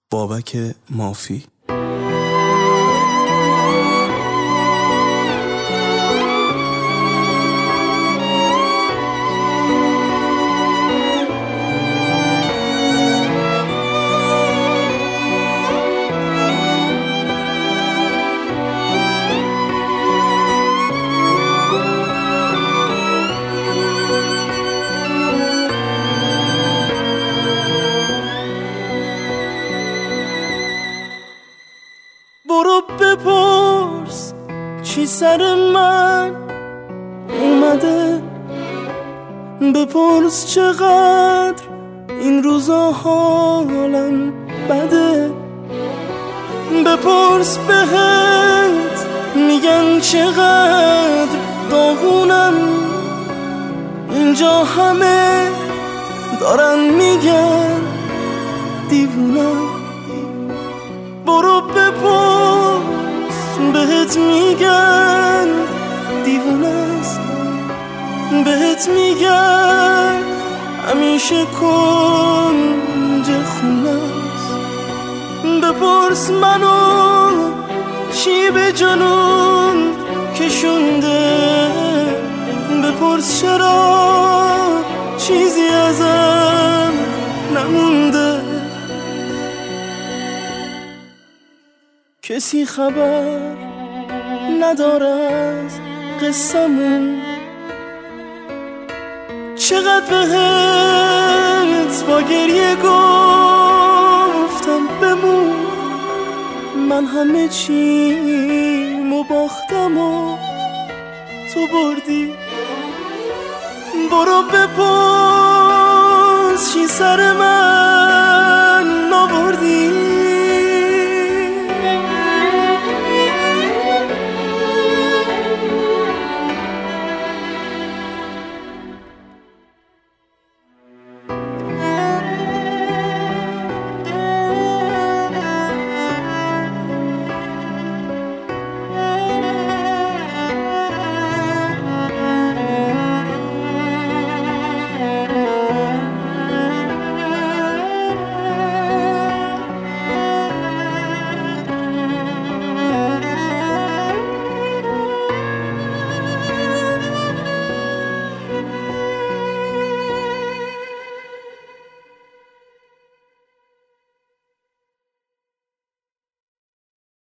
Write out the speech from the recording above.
بابک مافی. برو بپرس چی سر من اومده، بپرس چقدر این روزا حالم بده، بپرس بهت میگن چقدر داغونم، اینجا همه دارن میگن دیوونم. برو بپرس بهت میگن دیوونست، بهت میگن همیشه کنج خونست. بپرس منو چی به جنون کشونده، بپرس چرا چیزی ازم نمونده. کسی خبر نداره از قصمون، چقدر بهت با گریه گفتم بمون، من همه چیمو باختم و تو بردی. برو بپرس چی سر من